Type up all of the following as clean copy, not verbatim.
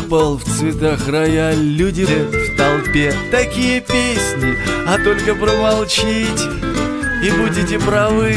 Рассыпал в цветах рояль, люди в толпе такие песни, а только промолчите и будете правы.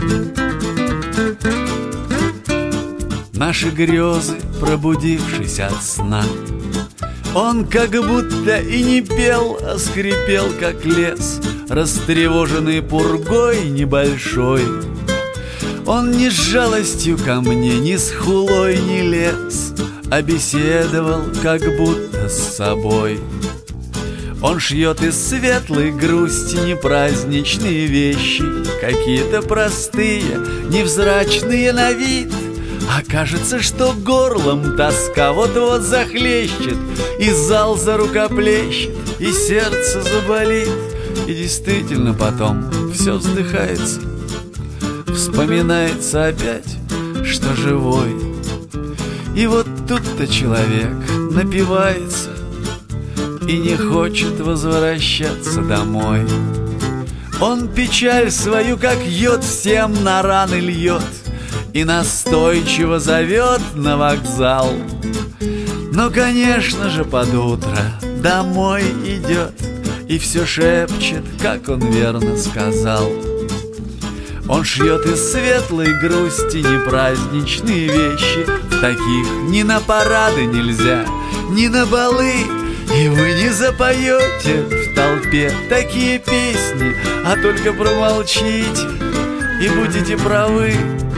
Наши грезы, пробудившись от сна, он как будто и не пел, а скрипел, как лес, растревоженный пургой небольшой. Он ни с жалостью ко мне, ни с хулой не лез, а беседовал как будто с собой. Он шьет из светлой грусти непраздничные вещи, какие-то простые, невзрачные на вид. А кажется, что горлом тоска вот-вот захлещет, и зал зарукоплещет, и сердце заболит. И действительно потом все вздыхается, вспоминается опять, что живой. И вот тут-то человек напивается и не хочет возвращаться домой. Он печаль свою, как йод, всем на раны льет и настойчиво зовет на вокзал. Но, конечно же, под утро домой идет и все шепчет, как он верно сказал. Он шьет из светлой грусти непраздничные вещи. В таких ни на парады нельзя, ни на балы. И вы не запоете в толпе такие песни, а только промолчите и будете правы.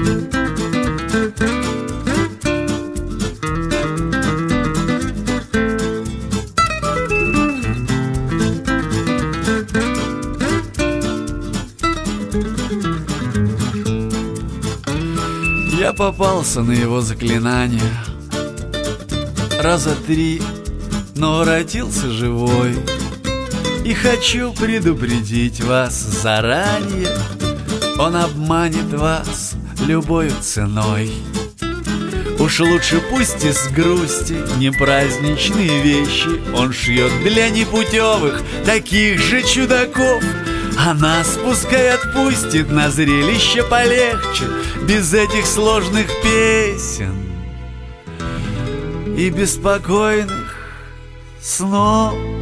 Я попался на его заклинание раза 3, но воротился живой. И хочу предупредить вас заранее: он обманет вас любою ценой. Уж лучше пусть из грусти непраздничные вещи он шьет для непутевых, таких же чудаков. А нас пускай отпустит на зрелище полегче, без этих сложных песен и беспокойных снов.